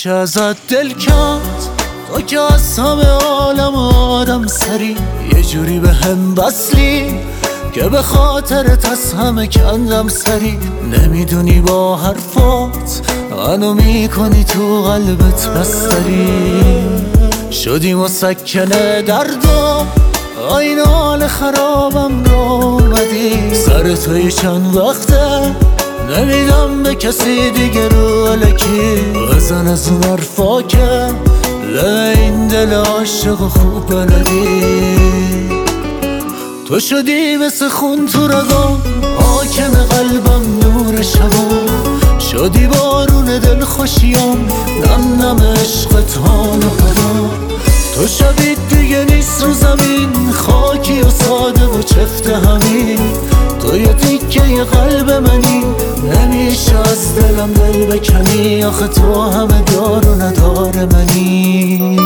میشه ازت دل کند تو که از همه عالم آدم سری یه جوری به هم بسلی که به خاطرت از همه کندم سری نمیدونی با حرفات منو میکنی تو قلبت بستری شدی مسکنه دردم این حال خرابم رو اومدی سر توی چند وقته نمیدم به کسی دیگه رو الکی بزن از اون حرفا که این دل عاشق خوب بلدی تو شدی مثل خون تو رگام حاکم قلبم نور شبام شدی بارون دل خوشیام نم نم عشقت حال و قدام تو شبیه دیگه نیست رو زمین خاکی و ساده و چفت همین تو یه تیکه یه قلب منی نمیشه از دلم دل بکنی آخه تو همه دار و ندار منی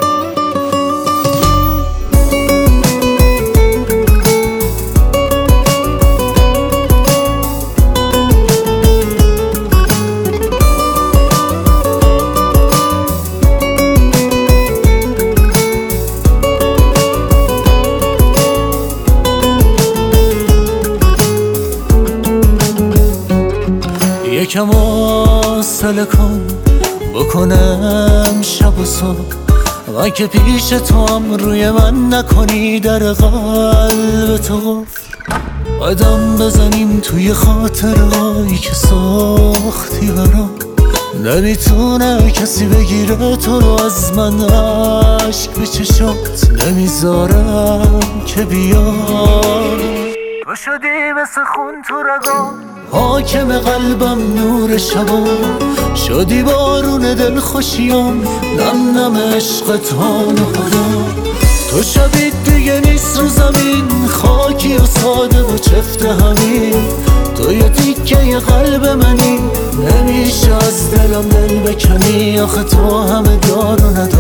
یکم حوصله کن بکنم شب و صبح من که پیش تو هم روی من نکنی در قلب تو قدم بزنیم توی خاطرهایی که ساختی برام نمیتونه کسی بگیره تو رو از من عشق به چشات نمیذارم که بیار تو شدی مثل خون تو رگام حاکم قلبم نور شبام شدی بارون دل خوشیام نم نم عشقت حال و قدام تو شبیه دیگه نیست رو زمین خاکی و ساده و چفت همین تو یه تیکه یه قلب منی نمیشه از دلم دل بکنی آخه تو همه دار و ندار